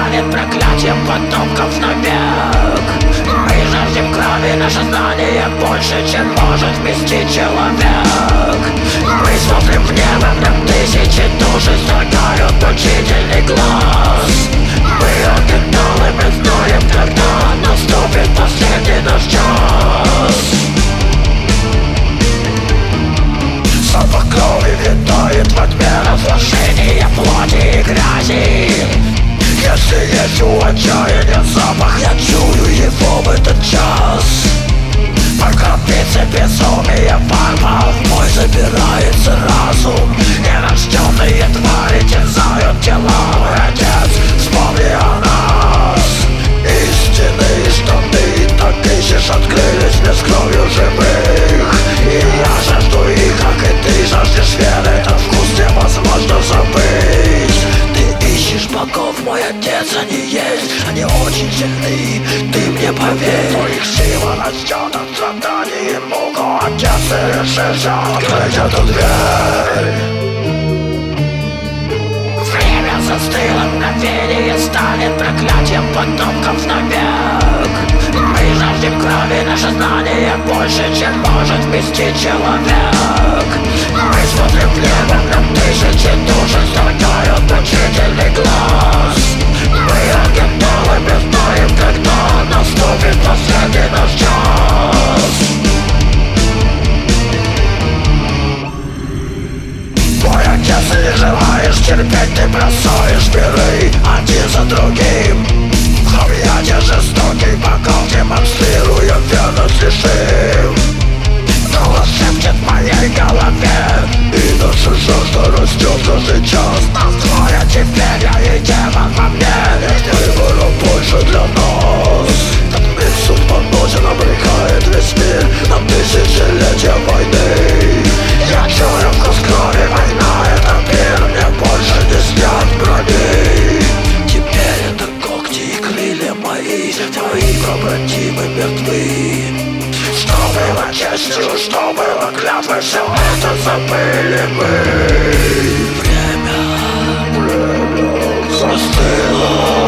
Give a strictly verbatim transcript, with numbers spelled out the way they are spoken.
станет проклятием потомков навек. Мы жаждем крови, наше знание больше, чем может вместить человек. Мы смотрим в небо, в нем тысячи душ и строгают мучительный глаз. Мы оригиналы, мы знаем, когда наступит последний наш час. Запах крови витает во тьме, разложения плоти и грязи. Если есть у отчаяния запах, я чую его в этот час. По крупице безумия фармов мой забирается разум. Нерожденные твари терзают тела. Мой отец, вспомни о нас. Истинные штаны, так ищешь, открылись мне с кровью живых. И я жажду их, как и ты жаждешь веры. Этот вкус невозможно забыть. Ты ищешь богов, мой отец, они есть. Они очень сильны, ты мне поверь. Но их сила растет от страданий и мук. Отец, ты решишься открыть эту дверь. Время застыло, мгновение станет проклятием потомков навек. Мы жаждем крови, наше знание больше, чем может вместить человек. Мы смотрим в небо, в нем тысячи душ и строгают мучительный глаз. Мы оригиналы, мы знаем, когда наступит последний наш час. Мой отец, не желаешь терпеть, ты бросаешь миры один за другим. В объятия жестокий бокал демонстрируя верность лишим. Голос шепчет в моей голове, и наша жажда растет каждый час. Нас двое, теперь я и демон во мне. Нет выбора больше для нас. Этот мир судьба носит, обрекает весь мир на тысячелетия войны. Я чую вкус крови, война — это мир. Мне больше не снять брони. Теперь это когти и крылья мои. Твои побратимы мертвы. Что было честью, что было клятвой, все это забыли мы. Время, время застыло.